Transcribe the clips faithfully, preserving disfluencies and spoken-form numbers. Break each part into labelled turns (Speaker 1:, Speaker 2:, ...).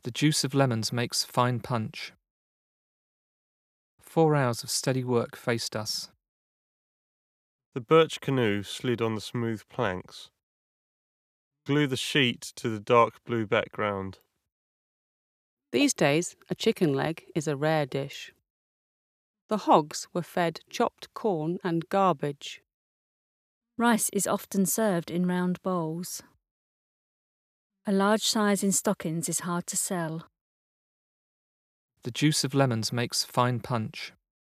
Speaker 1: The juice of lemons makes fine punch. Four hours of steady work faced us.
Speaker 2: The birch canoe slid on the smooth planks. Glue the sheet to the dark blue background.
Speaker 3: These days, a chicken leg is a rare dish. The hogs were fed chopped corn and garbage.
Speaker 4: Rice is often served in round bowls. A large size in stockings is hard to sell.
Speaker 1: The juice of lemons makes fine punch.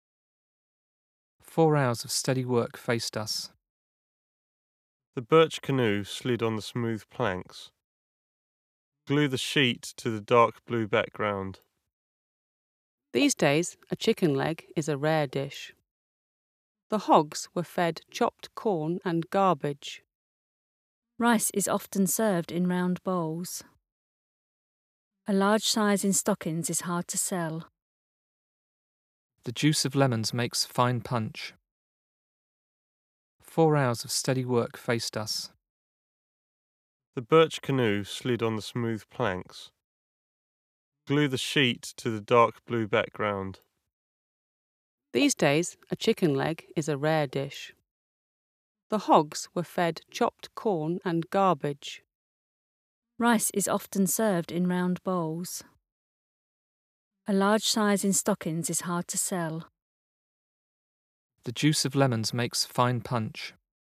Speaker 1: Four hours of steady work faced us.
Speaker 2: The birch canoe slid on the smooth planks. Glue the sheet to the dark blue background.
Speaker 3: These days, a chicken leg is a rare dish. The hogs were fed chopped corn and garbage.
Speaker 4: Rice is often served in round bowls. A large size in stockings is hard to sell.
Speaker 1: The juice of lemons makes fine punch. Four hours of steady work faced us.
Speaker 2: The birch canoe slid on the smooth planks. Glue the sheet to the dark blue background.
Speaker 3: These days, a chicken leg is a rare dish. The hogs were fed chopped corn and garbage.
Speaker 4: Rice is often served in round bowls. A large size in stockings is hard to sell.
Speaker 1: The juice of lemons makes fine punch.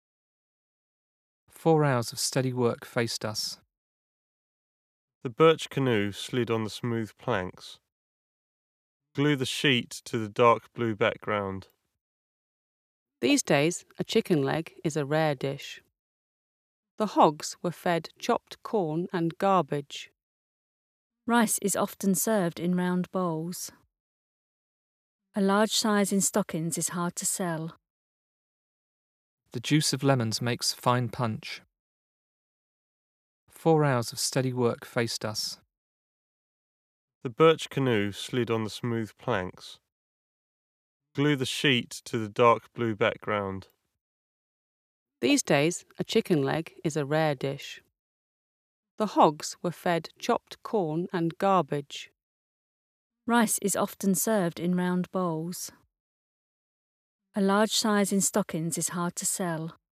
Speaker 1: Four hours of steady work faced us.
Speaker 2: The birch canoe slid on the smooth planks. Glue the sheet to the dark blue background.
Speaker 3: These days, a chicken leg is a rare dish. The hogs were fed chopped corn and garbage.
Speaker 4: Rice is often served in round bowls. A large size in stockings is hard to sell.
Speaker 1: The juice of lemons makes fine punch. Four hours of steady work faced us.
Speaker 2: The birch canoe slid on the smooth planks. Glue the sheet to the dark blue background.
Speaker 3: These days, a chicken leg is a rare dish. The hogs were fed chopped corn and garbage.
Speaker 4: Rice is often served in round bowls. A large size in stockings is hard to sell.